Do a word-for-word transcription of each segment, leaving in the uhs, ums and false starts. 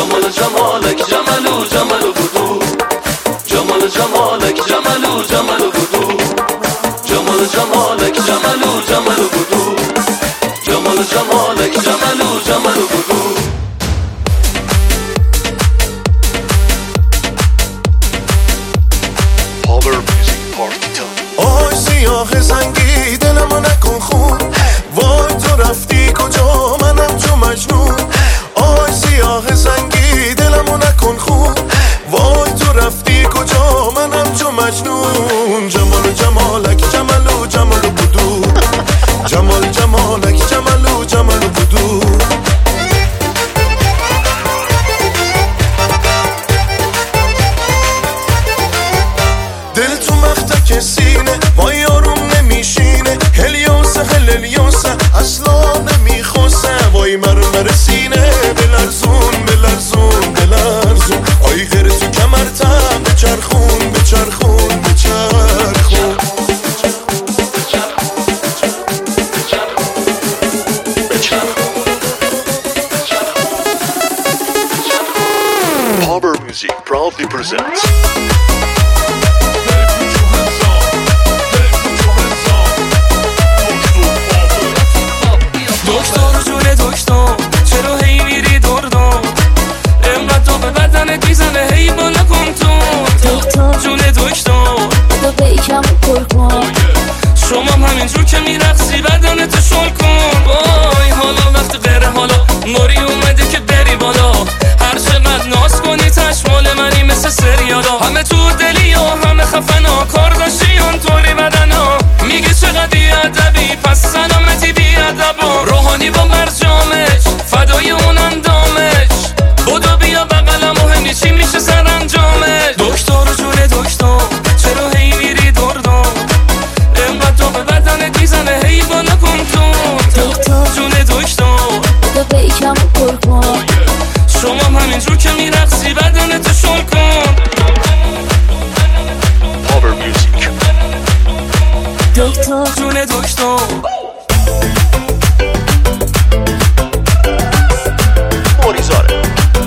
جمال جمالک جمالو جمالو بودو جمال جمالک جمالو جمالو بودو جمال جمالک جمالو جمالو بودو جمال جمالک جمالو جمالو بودو آی سیاه زنگی دلمو نکن خون وای تو رفتی کجا منم چو مجنون آی سیاه زنگی دلمو نکن خون وای تو رفتی کجا منم چو مجنون جمال جمالک جمالو جمالو بودو جمال جمالک جمالو جمالو بودو دل تو مختک سینه وای آروم نمیشینه هلیوسه هلیوسه اصلا نمیخوسه وای مرمر سینه بلرزون بلرزون بلرزون آی غیر تو کمرتم بچرخون بچرخون بچرخون Power Music proudly presents دکتر جون دکتر چرا هی میری دور دور اینقدر تو به بدنت میزنه هی با نکن تو دکتر جون دکتر بدا بیکم پر کن شما هم همینجور که میرقصی بدنتو شل کن وای حالا وقت غیره حالا موری اومده که بری بالا هر چقدر ناز کنی تشمال منی مثل سریالا همه تو دلی و همه خفنا کار داشتی اونطوری بدنا میگه چقدر بیادبی پس سلامتی بیادبا روحانی با برجامش فدای اون اندامش بودو بیا بقلم و همی چی میشه سر انجامش دکتر جون دکتر چرا هی میری دور دور اینقدر تو به بدنت میزنه هی با نکن تو دکتر جون دکتر بدا بیکم پر کن شما هم همینجور که میرقصی بدنتو شل کن Power Music دکتر جون دکتر موریزاره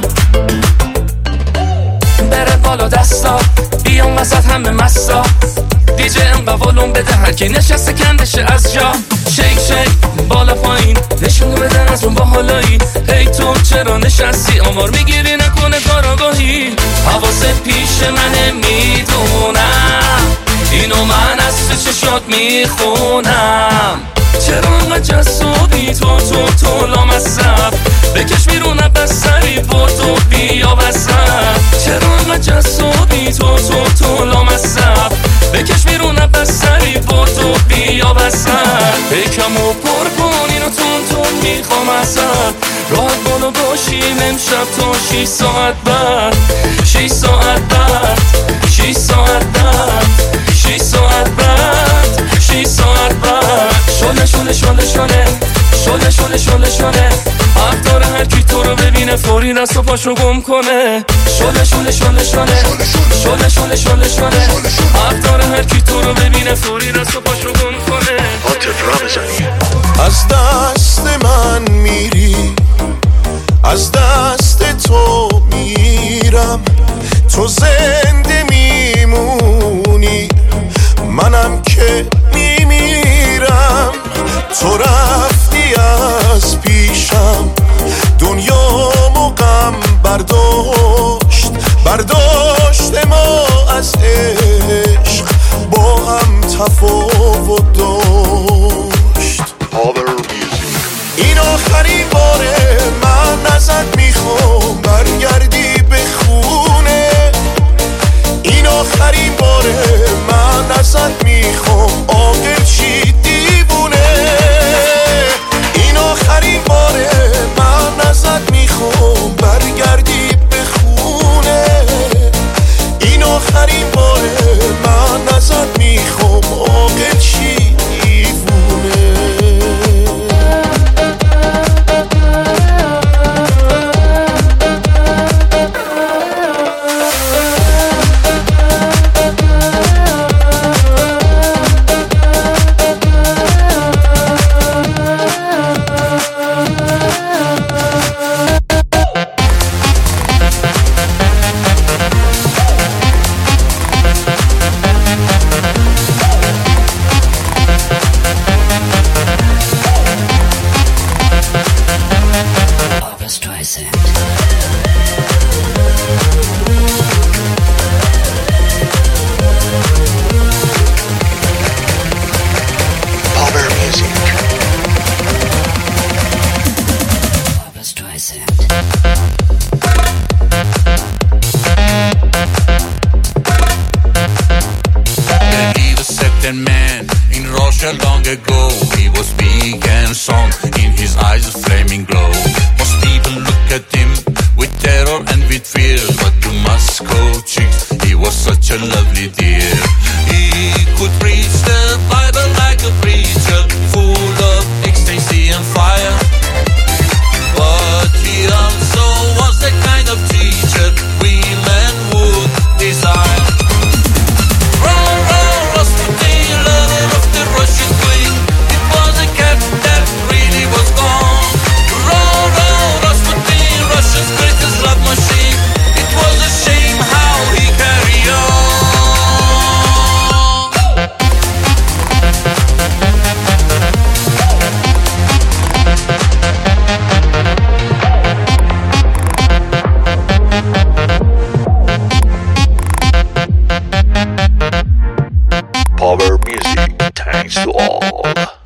بره بالا دستا بیان وسط همه مستا دیجه انقا ولوم بده هرکی نشسته کندشه از جا شیک شیک بالا پایین نشون بده از اون با حالایی ای تو چرا نشستی آمار میگیری نکنه کاراگاهی حواست پیش منه میدونم اینو من از تو چشات میخونم چرا انقدر جذابی تو تو تو لامصب بکش بیرون بستری بودو بیا وسط چرا انقدر جذابی تو تو تو لامصب بکش بیرون بستری بودو بیا وسط بکمو پر کن اینو تون تون میخوام ازت راحت بالا باشیم امشب تا شیش ساعت بعد شیش ساعت بعد شیش ساعت بعد شیش ساعت بعد شیش ساعت بعد شله شله شله شله شله شله شله شله حق داره هر کی تو رو ببینه فوری دست و پاشو گم کنه شله شله شله شله شله شله شله شله حق داره هر کی تو رو ببینه فوری دست و پاشو گم کنه عاطف رمضانی از دست من میری از دست تو میرم تو زنده میمونی منم که میمیرم تو رفتی از پیشم دنیامو غم برداشت برداشت ما از عشق با هم تفاوت داشت Power Music این آخرین باره من ازت میخوام برگردی به خونه این آخرین باره من ازت میخوام عاقل شی دیوونه این آخرین باره من ازت میخوام برگردی به خونه این آخرین باره من ازت میخوام عاقل شی دیوونه Streisand. Power music. Barbra Streisand. He was certain man in Russia long ago. He was big and strong, in his eyes a flaming glow. Most people look at him with terror and with fear, but to Moscow chicks he was such a lovely dear. He could preach the Bible like a preacher, full of ecstasy and fire. But he also was the kind of teacher women would desire. Row, row, Rasputin, lover of the Russian queen. It was a cat that really was gone. Row, row, Rasputin, Russia's greatest love machine. It was a shame how he carried on. Power music. Thanks to all.